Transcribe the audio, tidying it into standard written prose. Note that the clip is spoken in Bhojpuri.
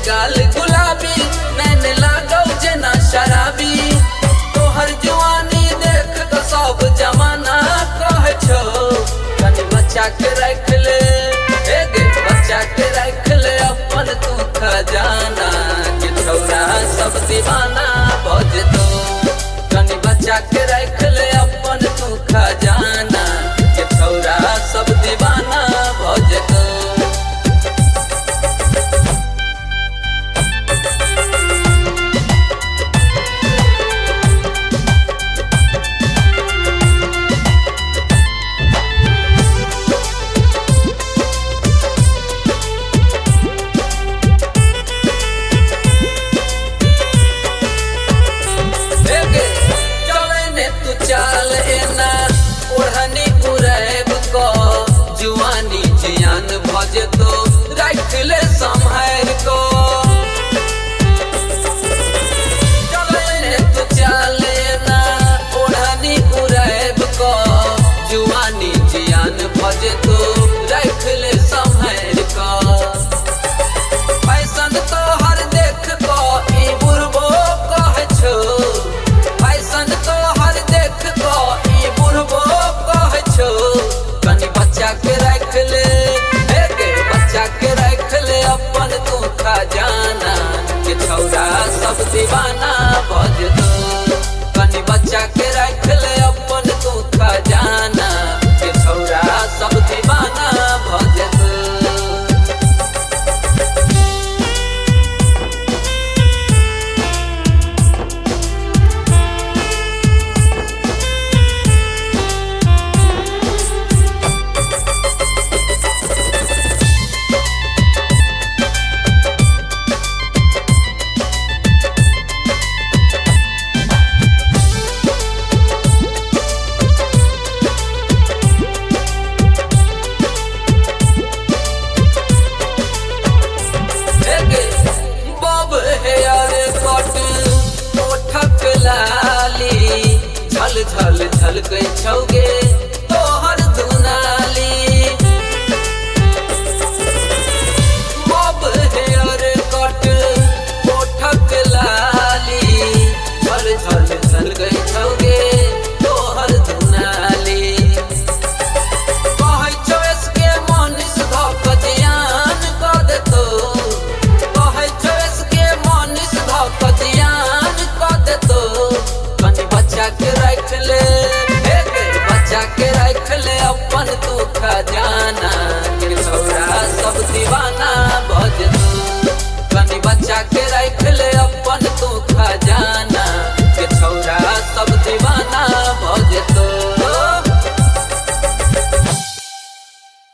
गाल गुलाबी नैन लागौ जेना शराबी। तोहर जवानी देख तो सब जमाना कहे छो कनी बच्चा के रख ले, हे गे बच्चा के रख ले अपन तू खजाना के छौरा सब दीवाना भजतो। कनी बच्चा के रख ले अपन तू खजाना के छौरा सब दीवाना भजतो। चाल एना ओढ़नी उड़ैब को जुआनी जियान भजतो रख ले सम्हार को। चले तू चाल एना ओढ़नी उड़ैब को जुआनी जियान भजतो रख ले सम्हार को। फैशन तो हर देख को ई बुढ़बो कहे छो, फैशन तो हर देख को ई बुढ़बो कहे छो कनी बच्चा के रख ले, हे गे बच्चा के रख ले अपन तू खजाना के छौरा सब दीवाना भजतो। कनी बच्चा के रख ले अपन तू खजाना के छौरा सब दीवाना भजतो। झल झल झल गई छौगे तोहर दुनाली। मोब हेयर कट ओठक लाली झल झल झल गई छौगे तोहर दुनाली। कहै छौ इसके मनीष धक जियान क देतो, कहै छौ इसके मनीष धक जियान क देतो। कनी बच्चा के रख ले, हे गे बच्चा के रख ले अपन तू